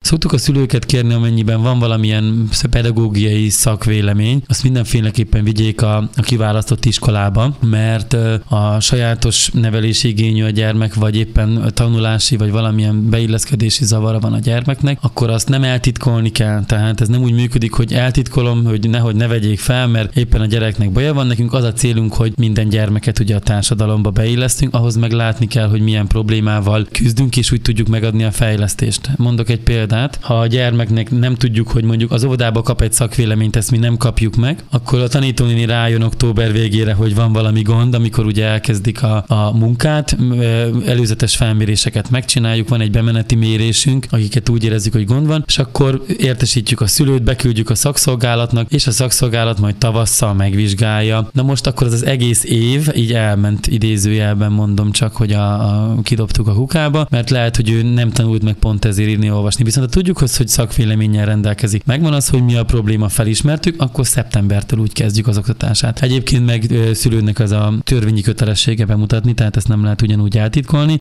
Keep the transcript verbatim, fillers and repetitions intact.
Szoktuk a szülőket kérni, amennyiben van valamilyen pedagógiai szakvélemény, azt mindenféleképpen vigyék a, a kiválasztott iskolába, mert a sajátos nevelési igényű a gyermek, vagy éppen tanulási, vagy valamilyen beilleszkedési zavara van a gyermeknek, akkor azt nem eltitkolni kell. Tehát ez nem úgy működik, hogy eltitkolom, hogy nehogy ne vegyék fel, mert éppen a gyereknek baja van. Nekünk az a célunk, hogy minden gyermeket ugye a társadalomba beillesztünk, ahhoz meg látni kell, hogy milyen problémával küzdünk, és úgy tudjuk megadni a fejlesztést. Mondok egy példát, ha a gyermeknek nem tudjuk, hogy mondjuk az óvodába kap egy szakvéleményt, ezt mi nem kapjuk meg, akkor a tanítónéni rájön október végére, hogy van valami gond, amikor ugye elkezdik a, a munkát, előzetes felméréseket megcsináljuk, van egy bemeneti mérésünk, akiket úgy érezzük, hogy gond van, és akkor értesítjük a szülőt, beküldjük a szakszolgálatnak, és a szakszolgálat majd tavasszal megvizsgálja. Na most akkor az az egész év így elment, idézőjelben mondom csak, hogy a, a, kidobtuk a kukába, mert lehet, hogy ő nem tanult meg pont ezért írni, olvasni. Viszont ha tudjuk, hogy szakvéleménnyel rendelkezik, megvan az, hogy mi a probléma, felismertük, akkor szeptembertől úgy kezdjük az oktatását. Egyébként meg szülőnek az a törvényi kötelessége bemutatni, tehát ezt nem lehet ugyanúgy eltitkolni.